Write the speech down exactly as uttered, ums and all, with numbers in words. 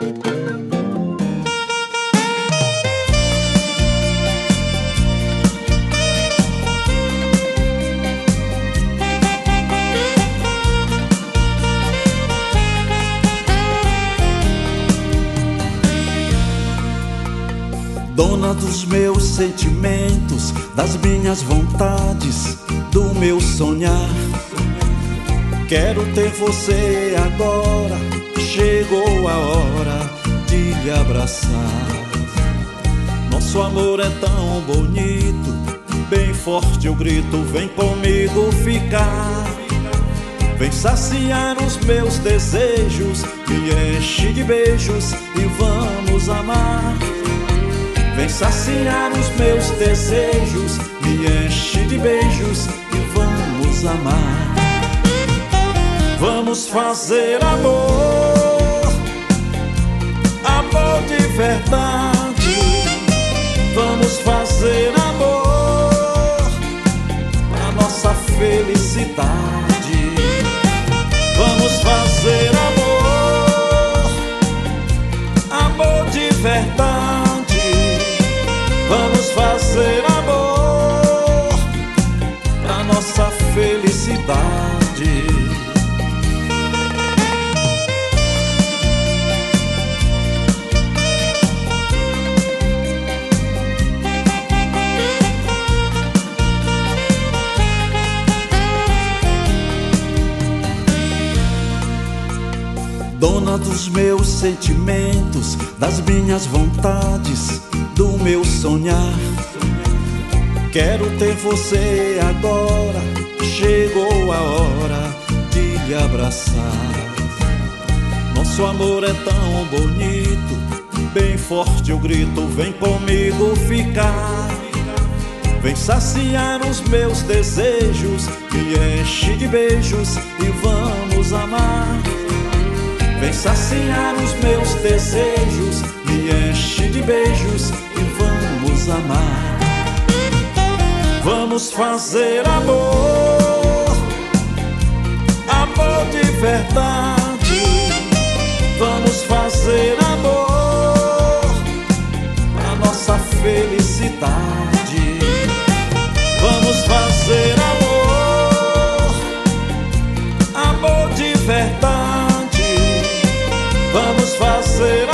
Dona dos meus sentimentos, das minhas vontades, do meu sonhar. Quero ter você agora, chegou a hora de lhe abraçar. Nosso amor é tão bonito, bem forte eu grito, vem comigo ficar. Vem saciar os meus desejos, me enche de beijos e vamos amar. Vem saciar os meus desejos, me enche de beijos e vamos amar. Vamos fazer amor, amor de verdade. Vamos fazer amor pra nossa felicidade. Vamos fazer amor, amor de verdade. Vamos fazer amor pra nossa felicidade. Dona dos meus sentimentos, das minhas vontades, do meu sonhar. Quero ter você agora, chegou a hora de lhe abraçar. Nosso amor é tão bonito, bem forte eu grito, vem comigo ficar. Vem saciar os meus desejos, me enche de beijos e vamos amar. Vem saciar os meus desejos, me enche de beijos e vamos amar. Vamos fazer amor, amor de verdade. Vamos fazer amor pra nossa felicidade. Vamos fazer amor, amor de verdade. Vamos fazer